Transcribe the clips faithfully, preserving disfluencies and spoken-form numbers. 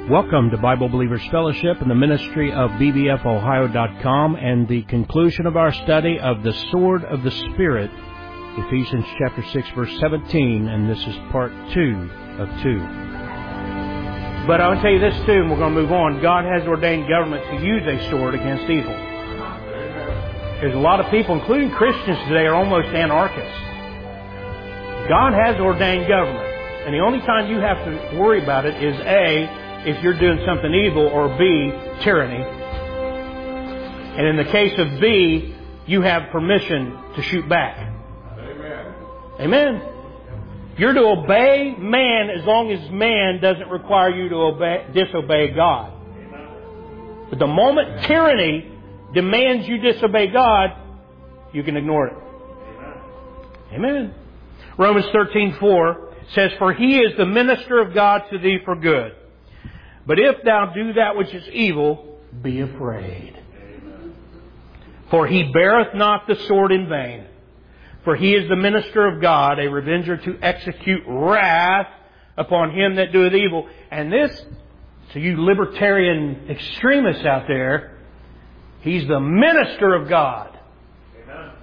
Welcome to Bible Believers Fellowship and the ministry of B B F Ohio dot com and the conclusion of our study of the Sword of the Spirit, Ephesians chapter six, verse seventeen, and this is part two of two. But I will tell you this too, and we're going to move on. God has ordained government to use a sword against evil. There's a lot of people, including Christians today, are almost anarchists. God has ordained government, and the only time you have to worry about it is A, if you're doing something evil, or B, tyranny. And in the case of B, you have permission to shoot back. Amen. Amen. You're to obey man as long as man doesn't require you to obey, disobey God. But the moment tyranny demands you disobey God, you can ignore it. Amen. Romans thirteen four says, "For he is the minister of God to thee for good. But if thou do that which is evil, be afraid. For he beareth not the sword in vain. For he is the minister of God, a revenger to execute wrath upon him that doeth evil." And this, to you libertarian extremists out there, he's the minister of God. Amen.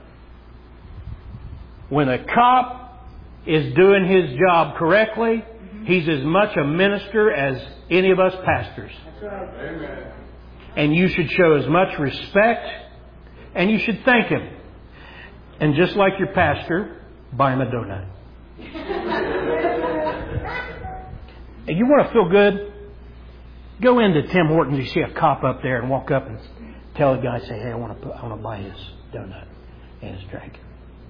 When a cop is doing his job correctly, he's as much a minister as any of us pastors. That's right. Amen. And you should show as much respect, and you should thank him. And just like your pastor, buy him a donut. And you want to feel good? Go into Tim Hortons. You see a cop up there, and walk up and tell the guy, say, "Hey, I want to, I want to buy his donut and his drink."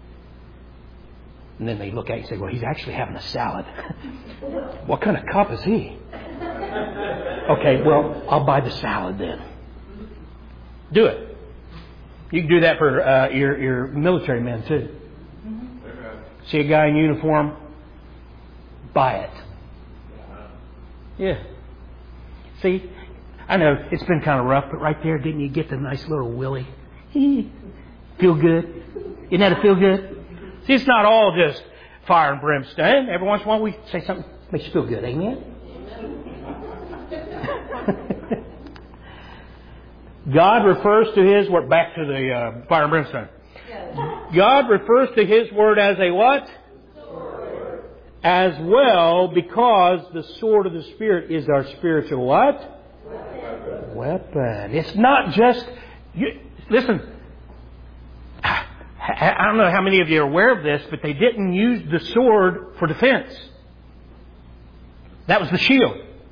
And then they look at you and say, "Well, he's actually having a salad." What kind of cop is he? Okay, well, I'll buy the salad then. Do it. You can do that for uh, your, your military men too. See a guy in uniform? Buy it. Yeah. See, I know it's been kind of rough, but right there, didn't you get the nice little willy? Feel good? Isn't that a feel good? See, it's not all just fire and brimstone. Every once in a while we say something that makes you feel good. Amen? God refers to His word, back to the uh, fire and brimstone. God refers to His word as a what? Sword. As well, because the sword of the Spirit is our spiritual what? Weapon. Weapon. It's not just... You, listen... I don't know how many of you are aware of this, but they didn't use the sword for defense. That was the shield.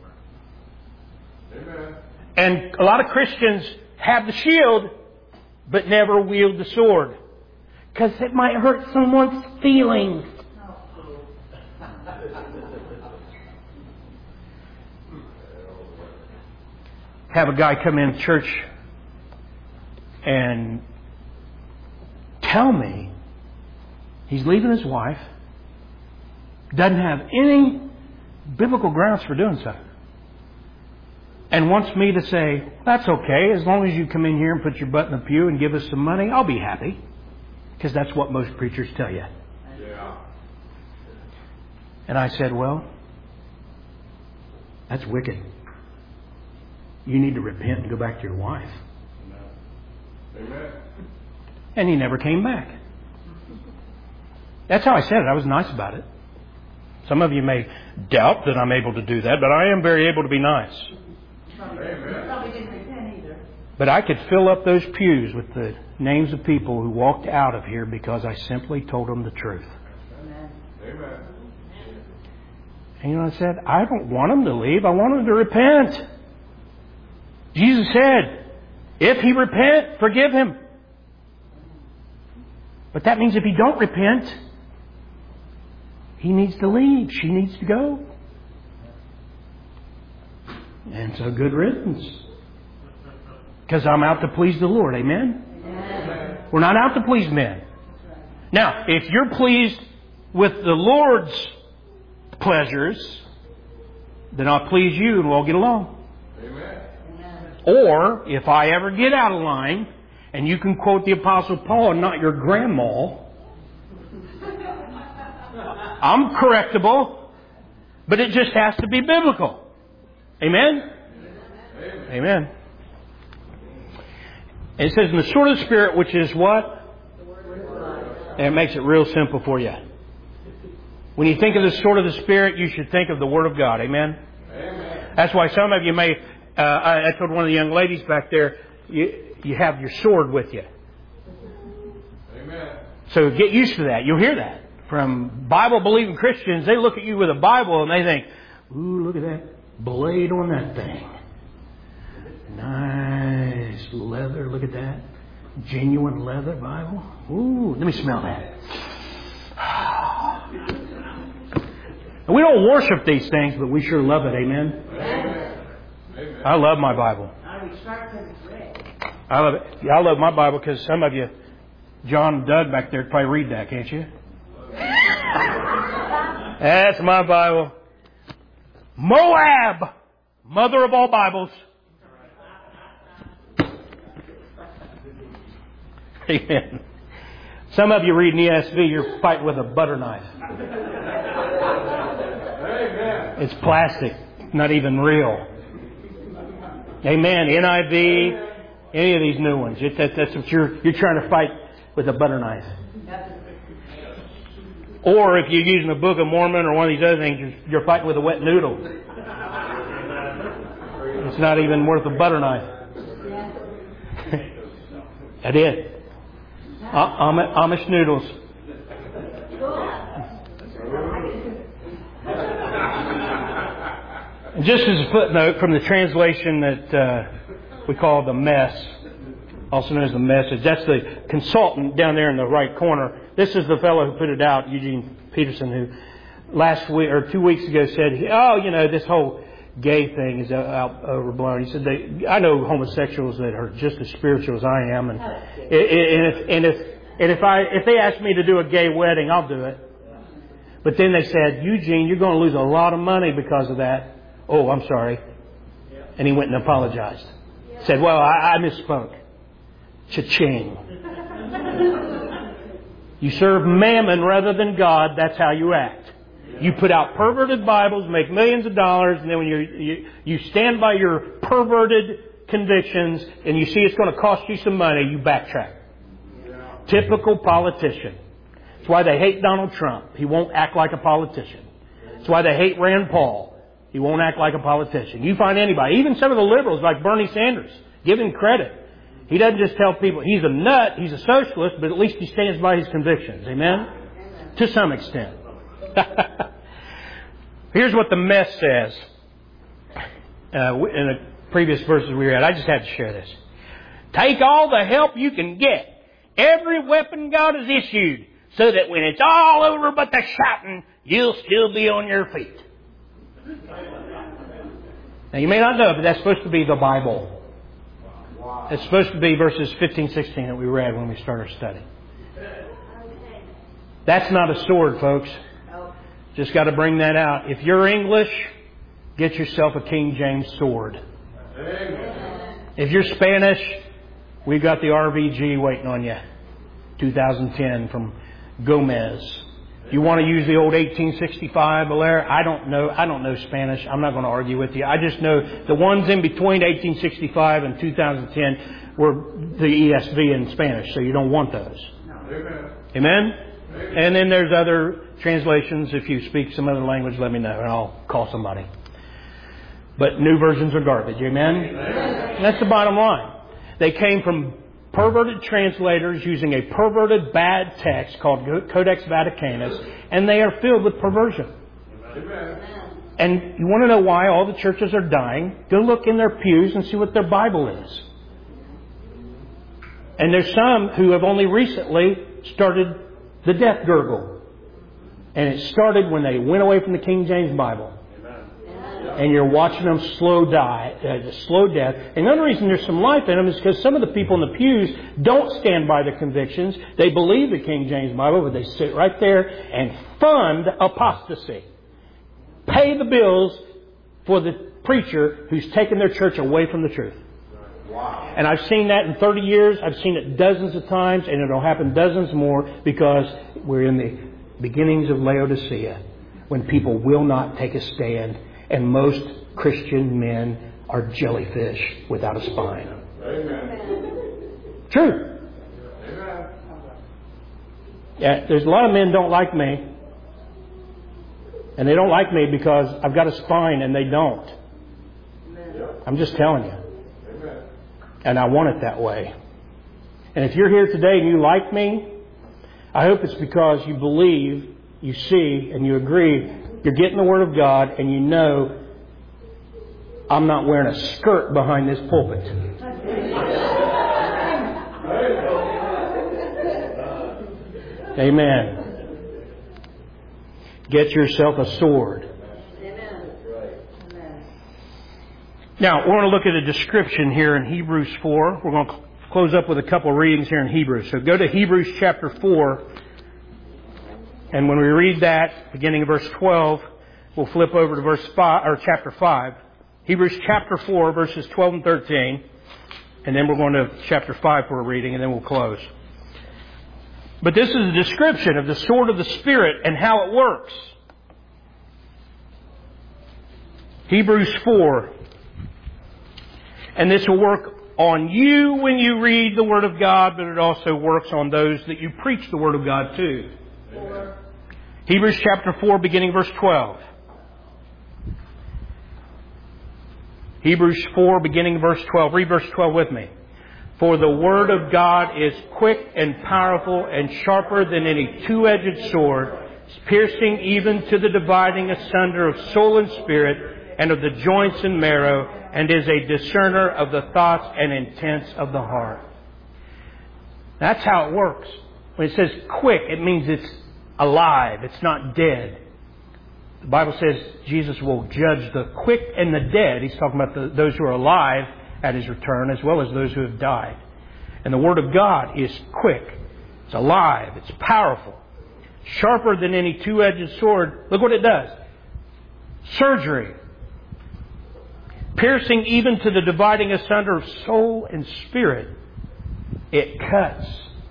Amen. And a lot of Christians have the shield, but never wield the sword. Because it might hurt someone's feelings. Have a guy come in church and tell me he's leaving his wife, doesn't have any biblical grounds for doing so, and wants me to say, "That's okay, as long as you come in here and put your butt in the pew and give us some money, I'll be happy." Because that's what most preachers tell you. Yeah. And I said, "Well, that's wicked. You need to repent and go back to your wife." Amen. And he never came back. That's how I said it. I was nice about it. Some of you may doubt that I'm able to do that, but I am very able to be nice. Probably didn't repent either. But I could fill up those pews with the names of people who walked out of here because I simply told them the truth. Amen. And you know what I said? I don't want them to leave. I want them to repent. Jesus said, if he repent, forgive him. But that means if he don't repent, he needs to leave. She needs to go. And so good riddance. Because I'm out to please the Lord. Amen? Amen? We're not out to please men. Now, if you're pleased with the Lord's pleasures, then I'll please you and we'll get along. Amen. Or, if I ever get out of line, and you can quote the Apostle Paul and not your grandma, I'm correctable, but it just has to be biblical. Amen? Amen. Amen. And it says, in the sword of the Spirit, which is what? And it makes it real simple for you. When you think of the sword of the Spirit, you should think of the Word of God. Amen? Amen. That's why some of you may, uh, I, I told one of the young ladies back there, you, you have your sword with you. Amen. So get used to that. You'll hear that from Bible-believing Christians. They look at you with a Bible and they think, ooh, look at that blade on that thing. Nice leather. Look at that. Genuine leather Bible. Ooh, let me smell that. We don't worship these things, but we sure love it. Amen? Amen. I love my Bible. I love it. Yeah, I love my Bible because some of you, John and Doug back there, probably read that, can't you? That's my Bible. Moab, mother of all Bibles. Amen. Some of you read in E S V, you're fighting with a butter knife. Amen. It's plastic, not even real. Amen. N I V, any of these new ones. It, that, that's what you're you're trying to fight with a butter knife. Or if you're using the Book of Mormon or one of these other things, you're, you're fighting with a wet noodle. It's not even worth a butter knife. That is. Amish noodles. And just as a footnote from the translation that uh, we call the Mess, also known as the Message, that's the consultant down there in the right corner. This is the fellow who put it out, Eugene Peterson, who last week or two weeks ago said, "Oh, you know, this whole gay thing is out overblown." He said, they, "I know homosexuals that are just as spiritual as I am, and and if and if and if I if they ask me to do a gay wedding, I'll do it." But then they said, "Eugene, you're going to lose a lot of money because of that." "Oh, I'm sorry," and he went and apologized. Said, "Well, I, I misspoke." Cha-ching. You serve mammon rather than God. That's how you act. You put out perverted Bibles, make millions of dollars, and then when you you, you stand by your perverted convictions and you see it's going to cost you some money, you backtrack. Yeah. Typical politician. That's why they hate Donald Trump. He won't act like a politician. That's why they hate Rand Paul. He won't act like a politician. You find anybody, even some of the liberals like Bernie Sanders, give him credit. He doesn't just tell people he's a nut, he's a socialist, but at least he stands by his convictions. Amen? Amen. To some extent. Here's what the Mess says. Uh, in the previous verses we read. I just had to share this. Take all the help you can get. Every weapon God has issued, so that when it's all over but the shouting, you'll still be on your feet. Now you may not know, but that's supposed to be the Bible. It's supposed to be verses fifteen, sixteen that we read when we started our study. That's not a sword, folks. Just got to bring that out. If you're English, get yourself a King James sword. If you're Spanish, we've got the R V G waiting on you. two thousand ten from Gomez. You want to use the old eighteen sixty-five Valera? I don't know. I don't know Spanish. I'm not going to argue with you. I just know the ones in between eighteen sixty-five and two thousand ten were the E S V in Spanish, so you don't want those. Amen? Amen? And then there's other translations. If you speak some other language, let me know, and I'll call somebody. But new versions are garbage. Amen? Amen. That's the bottom line. They came from perverted translators using a perverted bad text called Codex Vaticanus, and they are filled with perversion. Amen. And you want to know why all the churches are dying? Go look in their pews and see what their Bible is. And there's some who have only recently started the death gurgle. And it started when they went away from the King James Bible. And you're watching them slow die, uh, slow death. And another reason there's some life in them is because some of the people in the pews don't stand by the convictions. They believe the King James Bible, but they sit right there and fund apostasy. Pay the bills for the preacher who's taken their church away from the truth. Wow. And I've seen that in thirty years. I've seen it dozens of times, and it'll happen dozens more because we're in the beginnings of Laodicea when people will not take a stand And most Christian men are jellyfish without a spine. Amen. True. Amen. Yeah, there's a lot of men don't like me. And they don't like me because I've got a spine and they don't. Amen. I'm just telling you. Amen. And I want it that way. And if you're here today and you like me, I hope it's because you believe, you see, and you agree. You're getting the Word of God and you know I'm not wearing a skirt behind this pulpit. Amen. Get yourself a sword. Now, we're going to look at a description here in Hebrews four. We're going to close up with a couple of readings here in Hebrews. So go to Hebrews chapter four. And when we read that, beginning of verse twelve, we'll flip over to verse five, or chapter five. Hebrews chapter four, verses twelve and thirteen. And then we're going to chapter five for a reading, and then we'll close. But this is a description of the sword of the Spirit and how it works. Hebrews four. And this will work on you when you read the Word of God, but it also works on those that you preach the Word of God to. Amen. Hebrews chapter four, beginning verse twelve. Hebrews four, beginning verse twelve. Read verse twelve with me. For the Word of God is quick and powerful and sharper than any two-edged sword, piercing even to the dividing asunder of soul and spirit and of the joints and marrow, and is a discerner of the thoughts and intents of the heart. That's how it works. When it says quick, it means it's alive. It's not dead. The Bible says Jesus will judge the quick and the dead. He's talking about the, those who are alive at His return, as well as those who have died. And the Word of God is quick. It's alive. It's powerful. Sharper than any two-edged sword. Look what it does. Surgery. Piercing even to the dividing asunder of soul and spirit. It cuts.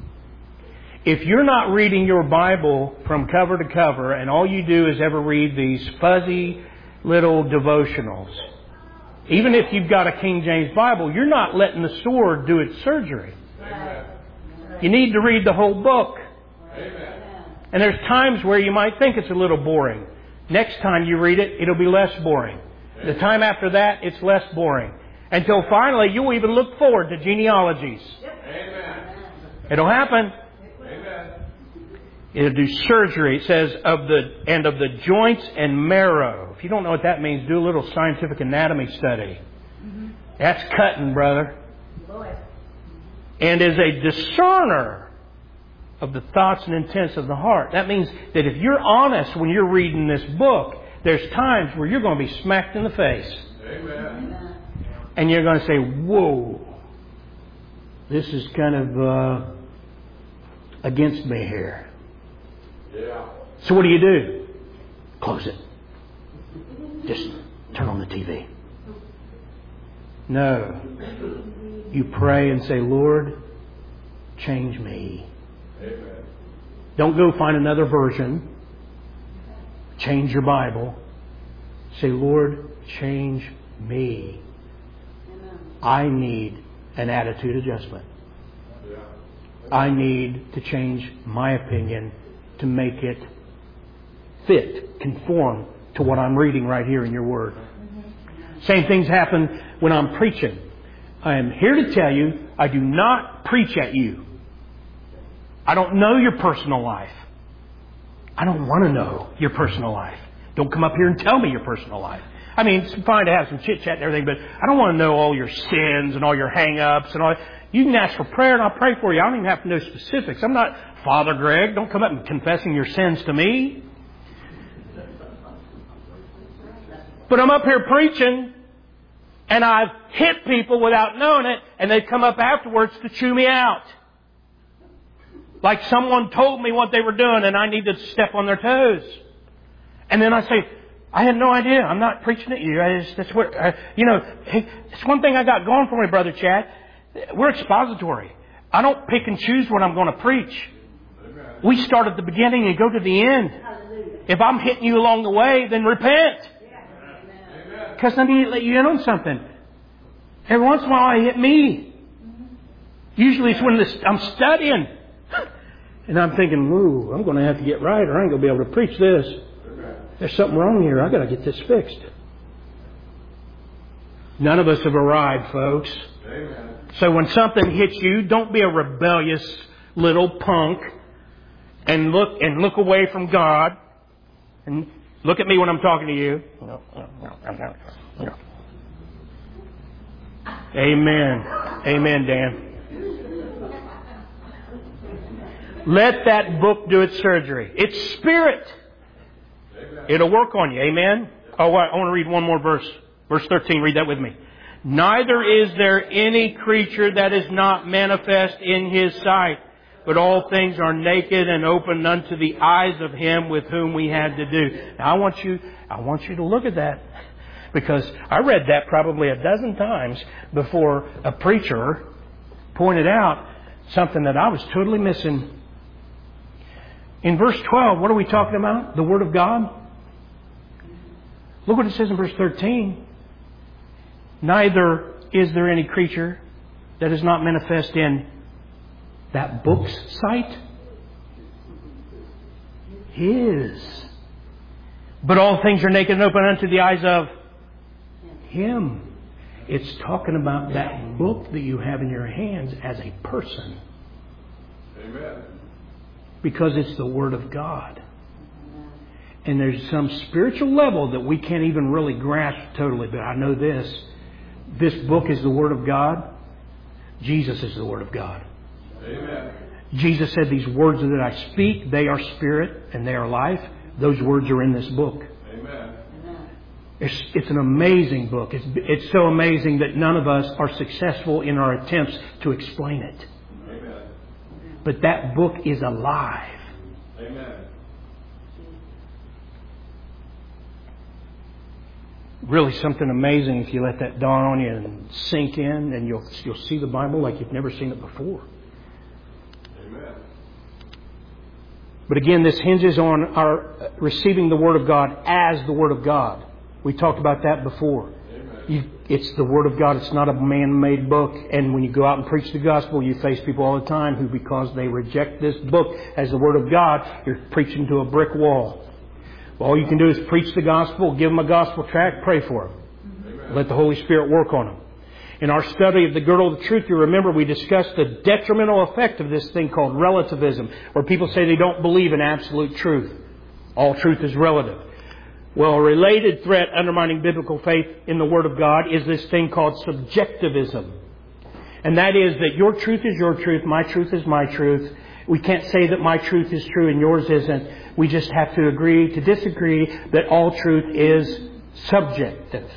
If you're not reading your Bible from cover to cover and all you do is ever read these fuzzy little devotionals, even if you've got a King James Bible, you're not letting the sword do its surgery. Amen. You need to read the whole book. Amen. And there's times where you might think it's a little boring. Next time you read it, it'll be less boring. Amen. The time after that, it's less boring. Until finally, you'll even look forward to genealogies. Amen. It'll happen. Amen. It'll do surgery. It says of the and of the joints and marrow. If you don't know what that means, do a little scientific anatomy study. Mm-hmm. That's cutting, brother. Boy. And is a discerner of the thoughts and intents of the heart. That means that if you're honest when you're reading this book, there's times where you're going to be smacked in the face. Amen. And you're going to say, whoa, this is kind of uh, against me here. Yeah. So what do you do? Close it. Just turn on the T V. No. You pray and say, Lord, change me. Amen. Don't go find another version. Change your Bible. Say, Lord, change me. Amen. I need an attitude adjustment. Yeah. I need to change my opinion to make it fit, conform to what I'm reading right here in your Word. Mm-hmm. Same things happen when I'm preaching. I am here to tell you, I do not preach at you. I don't know your personal life. I don't want to know your personal life. Don't come up here and tell me your personal life. I mean, it's fine to have some chit-chat and everything, but I don't want to know all your sins and all your hang-ups and all. You can ask for prayer and I'll pray for you. I don't even have to know specifics. I'm not Father Greg. Don't come up and confessing your sins to me. But I'm up here preaching and I've hit people without knowing it, and they come up afterwards to chew me out. Like someone told me what they were doing and I need to step on their toes. And then I say, I had no idea. I'm not preaching at you. I just, that's what, I, you know, hey, it's one thing I got going for me, Brother Chad. We're expository. I don't pick and choose what I'm going to preach. Amen. We start at the beginning and go to the end. Hallelujah. If I'm hitting you along the way, then repent. Yeah. because I need to let you in on something. Every once in a while I hit me. Usually it's when this, I'm studying. And I'm thinking, ooh, I'm going to have to get right or I ain't going to be able to preach this. There's something wrong here. I've got to get this fixed. None of us have arrived, folks. Amen. So when something hits you, don't be a rebellious little punk and look and look away from God. And look at me when I'm talking to you. No, no, no, no, no. Amen. Amen, Dan. Let that book do its surgery. It's spirit. It'll work on you. Amen? Oh, I want to read one more verse. Verse thirteen. Read that with me. Neither is there any creature that is not manifest in His sight, but all things are naked and open unto the eyes of Him with whom we had to do. Now, I want you, I want you to look at that, because I read that probably a dozen times before a preacher pointed out something that I was totally missing. In verse twelve, what are we talking about? The Word of God? Look what it says in verse thirteen. Neither is there any creature that is not manifest in that book's sight. His. But all things are naked and open unto the eyes of Him. It's talking about that book that you have in your hands as a person. Amen. Because it's the Word of God. And there's some spiritual level that we can't even really grasp totally. But I know this. This book is the Word of God. Jesus is the Word of God. Amen. Jesus said, these words that I speak, they are spirit and they are life. Those words are in this book. Amen. It's, it's an amazing book. It's, it's so amazing that none of us are successful in our attempts to explain it. Amen. But that book is alive. Amen. Really something amazing if you let that dawn on you and sink in, and you'll you'll see the Bible like you've never seen it before. Amen. But again, this hinges on our receiving the Word of God as the Word of God. We talked about that before. You, it's the Word of God. It's not a man-made book. And when you go out and preach the gospel, you face people all the time who, because they reject this book as the Word of God, you're preaching to a brick wall. All you can do is preach the gospel, give them a gospel tract, pray for them. Amen. Let the Holy Spirit work on them. In our study of the girdle of the truth, you remember we discussed the detrimental effect of this thing called relativism, where people say they don't believe in absolute truth. All truth is relative. Well, a related threat undermining biblical faith in the Word of God is this thing called subjectivism. And that is that your truth is your truth, my truth is my truth. We can't say that my truth is true and yours isn't. We just have to agree to disagree that all truth is subjective,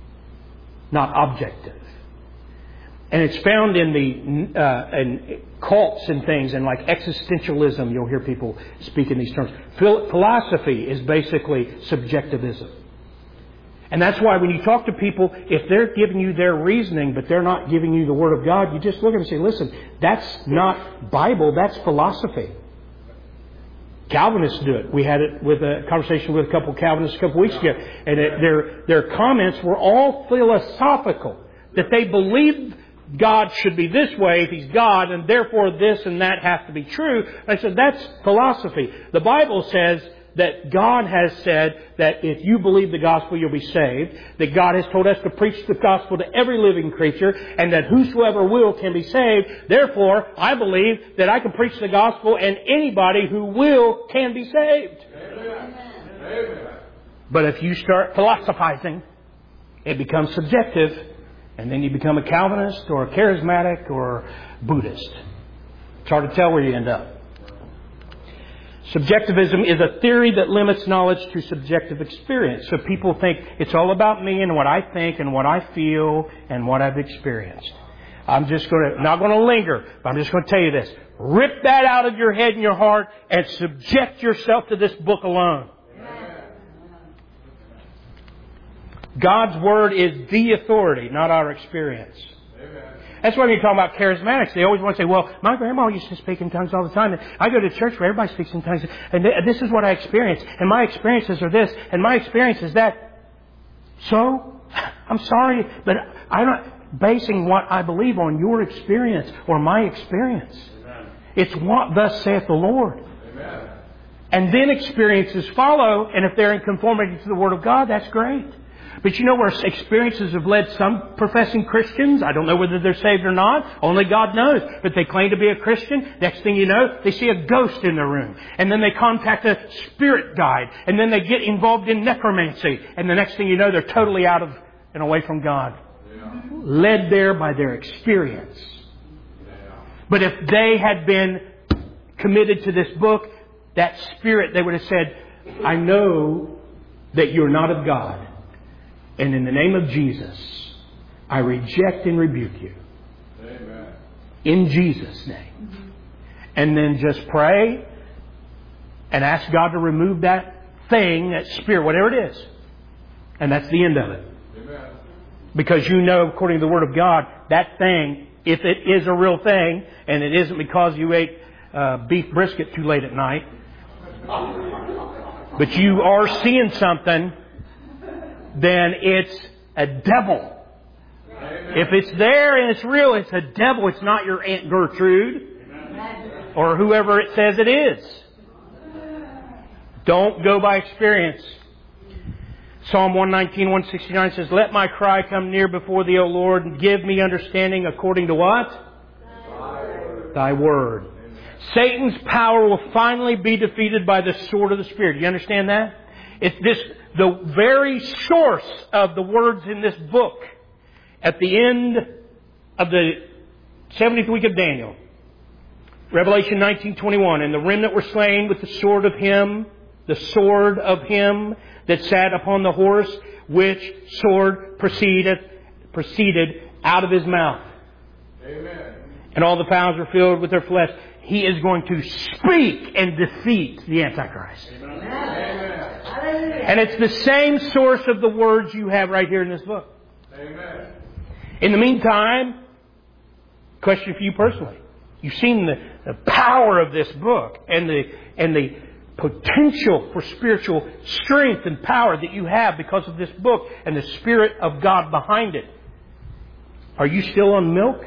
not objective. And it's found in the uh, in cults and things, and like existentialism. You'll hear people speak in these terms. Phil- philosophy is basically subjectivism. And that's why when you talk to people, if they're giving you their reasoning, but they're not giving you the Word of God, you just look at them and say, listen, that's not Bible, that's philosophy. Calvinists do it. We had it with a conversation with a couple of Calvinists a couple of weeks ago. And it, their, their comments were all philosophical. That they believe God should be this way if He's God, and therefore this and that has to be true. I said, that's philosophy. The Bible says that God has said that if you believe the gospel, you'll be saved. That God has told us to preach the gospel to every living creature, and that whosoever will can be saved. Therefore, I believe that I can preach the gospel and anybody who will can be saved. Amen. Amen. But if you start philosophizing, it becomes subjective, and then you become a Calvinist or a charismatic or Buddhist. It's hard to tell where you end up. Subjectivism is a theory that limits knowledge to subjective experience. So people think it's all about me and what I think and what I feel and what I've experienced. I'm just going to, not going to linger, but I'm just going to tell you this. Rip that out of your head and your heart and subject yourself to this book alone. Amen. God's Word is the authority, not our experience. Amen. That's why when you talk about charismatics, they always want to say, well, my grandma used to speak in tongues all the time. And I go to church where everybody speaks in tongues. And this is what I experienced. And my experiences are this. And my experience is that. So? I'm sorry, but I'm not basing what I believe on your experience or my experience. Amen. It's what thus saith the Lord. Amen. And then experiences follow, and if they're in conformity to the Word of God, that's great. But you know where experiences have led some professing Christians? I don't know whether they're saved or not. Only God knows. But they claim to be a Christian. Next thing you know, they see a ghost in their room. And then they contact a spirit guide. And then they get involved in necromancy. And the next thing you know, they're totally out of and away from God. Yeah. Led there by their experience. Yeah. But if they had been committed to this book, that spirit, they would have said, I know that you're not of God. And in the name of Jesus, I reject and rebuke you. Amen. In Jesus' name. Mm-hmm. And then just pray and ask God to remove that thing, that spirit, whatever it is. And that's the end of it. Amen. Because you know, according to the Word of God, that thing, if it is a real thing, and it isn't because you ate uh, beef brisket too late at night, but you are seeing something, then it's a devil. Amen. If it's there and it's real, it's a devil. It's not your Aunt Gertrude. Amen. Or whoever it says it is. Don't go by experience. Psalm one nineteen, one sixty-nine says, let my cry come near before thee, O Lord, and give me understanding according to what? Thy word. Thy word. Satan's power will finally be defeated by the sword of the Spirit. Do you understand that? It's this, the very source of the words in this book at the end of the seventieth week of Daniel. Revelation nineteen twenty-one. And the remnant were slain with the sword of him, the sword of him that sat upon the horse, which sword proceeded, proceeded out of his mouth. Amen. And all the fowls were filled with their flesh. He is going to speak and defeat the Antichrist. Amen. And it's the same source of the words you have right here in this book. Amen. In the meantime, question for you personally. You've seen the, the power of this book and the and the potential for spiritual strength and power that you have because of this book and the Spirit of God behind it. Are you still on milk?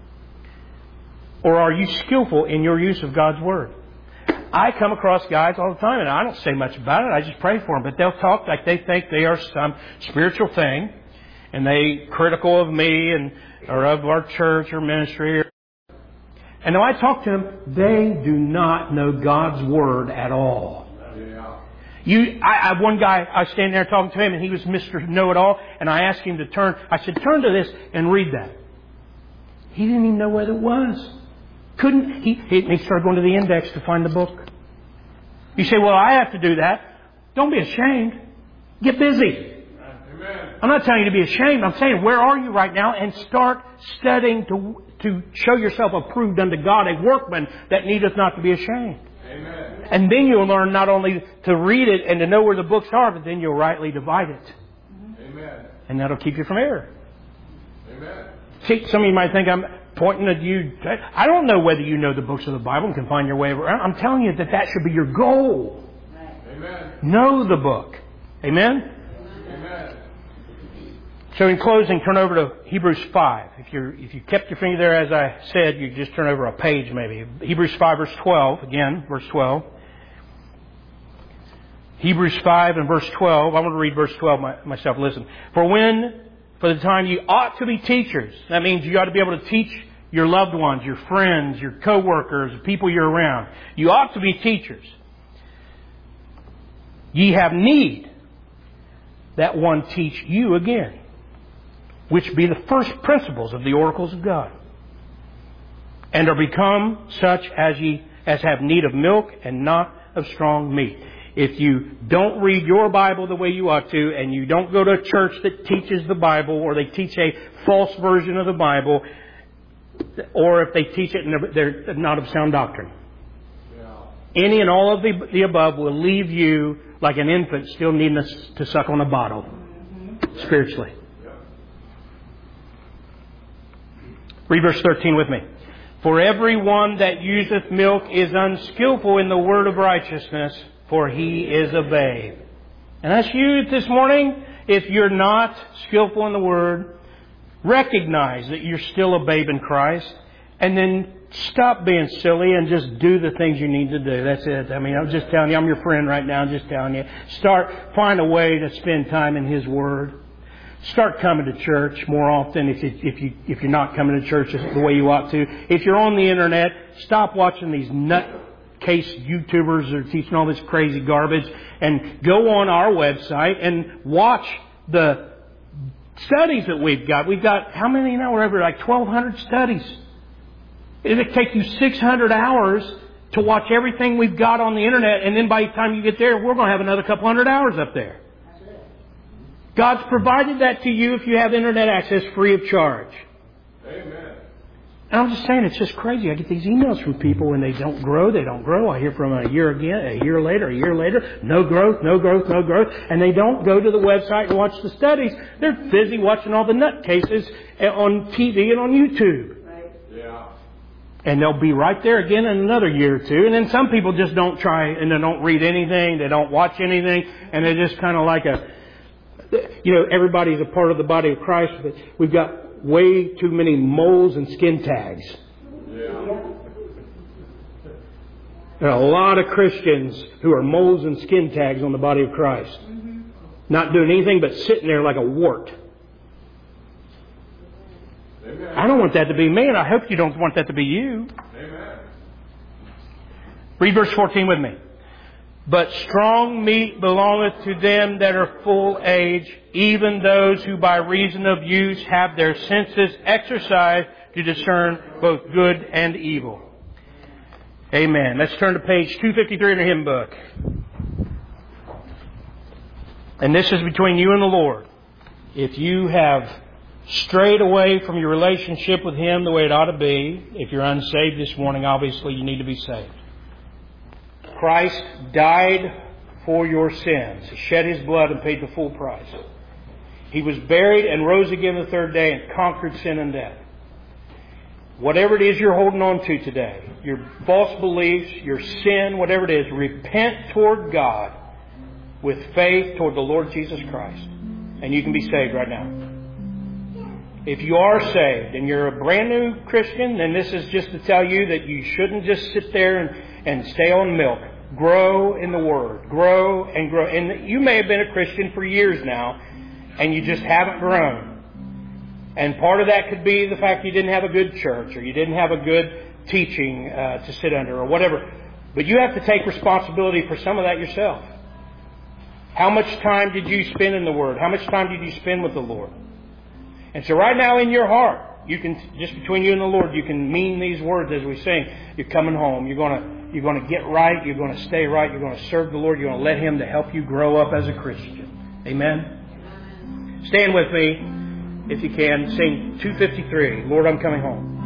Or are you skillful in your use of God's Word? I come across guys all the time, and I don't say much about it. I just pray for them. But they'll talk like they think they are some spiritual thing, and they critical of me and or of our church or ministry. And when I talk to them, they do not know God's Word at all. You, I, I one guy, I was standing there talking to him, and he was Mister Know-It-All, and I asked him to turn. I said, "Turn to this and read that." He didn't even know what it was. Couldn't he? He started going to the index to find the book. You say, "Well, I have to do that." Don't be ashamed. Get busy. Amen. I'm not telling you to be ashamed. I'm saying, where are you right now? And start studying to to show yourself approved unto God, a workman that needeth not to be ashamed. Amen. And then you'll learn not only to read it and to know where the books are, but then you'll rightly divide it. Amen. And that'll keep you from error. Amen. See, some of you might think I'm pointing at you. I don't know whether you know the books of the Bible and can find your way around. I'm telling you that that should be your goal. Amen. Know the book. Amen? Amen. So in closing, turn over to Hebrews five. If you if you kept your finger there, as I said, you just turn over a page maybe. Hebrews five, verse twelve. Again, verse twelve. Hebrews five and verse twelve. I want to read verse twelve myself. Listen. For when... For the time you ought to be teachers. That means you ought to be able to teach your loved ones, your friends, your co-workers, the people you're around. You ought to be teachers. Ye have need that one teach you again, which be the first principles of the oracles of God, and are become such as ye as have need of milk and not of strong meat. If you don't read your Bible the way you ought to, and you don't go to a church that teaches the Bible, or they teach a false version of the Bible, or if they teach it and they're not of sound doctrine. Yeah. Any and all of the, the above will leave you like an infant still needing to suck on a bottle, mm-hmm. spiritually. Yeah. Read verse thirteen with me. For every one that useth milk is unskillful in the word of righteousness, for he is a babe. And that's you this morning. if you're not skillful in the Word, recognize that you're still a babe in Christ, and then stop being silly and just do the things you need to do. That's it. I mean, I'm just telling you, I'm your friend right now. I'm just telling you. Start, find a way to spend time in His Word. Start coming to church more often if you, if you, if you're not coming to church the way you ought to. If you're on the internet, stop watching these nutcase YouTubers that are teaching all this crazy garbage, and go on our website and watch the studies that we've got. We've got, how many now? We're over like twelve hundred studies. It'll take you six hundred hours to watch everything we've got on the internet, and then by the time you get there, we're going to have another couple hundred hours up there. God's provided that to you if you have internet access free of charge. Amen. And I'm just saying, it's just crazy. I get these emails from people when they don't grow, they don't grow. I hear from them a year again, a year later, a year later, no growth, no growth, no growth. And they don't go to the website and watch the studies. They're busy watching all the nutcases on T V and on YouTube. Yeah. And they'll be right there again in another year or two. And then some people just don't try, and they don't read anything, they don't watch anything, and they're just kind of like a, you know, everybody's a part of the body of Christ, but we've got way too many moles and skin tags. Yeah. There are a lot of Christians who are moles and skin tags on the body of Christ. Not doing anything but sitting there like a wart. Amen. I don't want that to be me, and I hope you don't want that to be you. Amen. Read verse fourteen with me. But strong meat belongeth to them that are full age, even those who by reason of use have their senses exercised to discern both good and evil. Amen. Let's turn to page two fifty-three in the hymn book. And this is between you and the Lord. If you have strayed away from your relationship with Him the way it ought to be, if you're unsaved this morning, obviously you need to be saved. Christ died for your sins. He shed His blood and paid the full price. He was buried and rose again the third day and conquered sin and death. Whatever it is you're holding on to today, your false beliefs, your sin, whatever it is, repent toward God with faith toward the Lord Jesus Christ. And you can be saved right now. If you are saved and you're a brand new Christian, then this is just to tell you that you shouldn't just sit there and, and stay on milk. Grow in the Word. Grow and grow. And you may have been a Christian for years now, and you just haven't grown. And part of that could be the fact you didn't have a good church, or you didn't have a good teaching uh, to sit under, or whatever. But you have to take responsibility for some of that yourself. How much time did you spend in the Word? How much time did you spend with the Lord? And so right now in your heart, you can, just between you and the Lord, you can mean these words as we sing. You're coming home. You're going to you're going to get right. You're going to stay right. You're going to serve the Lord. You're going to let Him to help you grow up as a Christian. Amen? Stand with me, if you can. Sing two fifty-three, Lord, I'm coming home.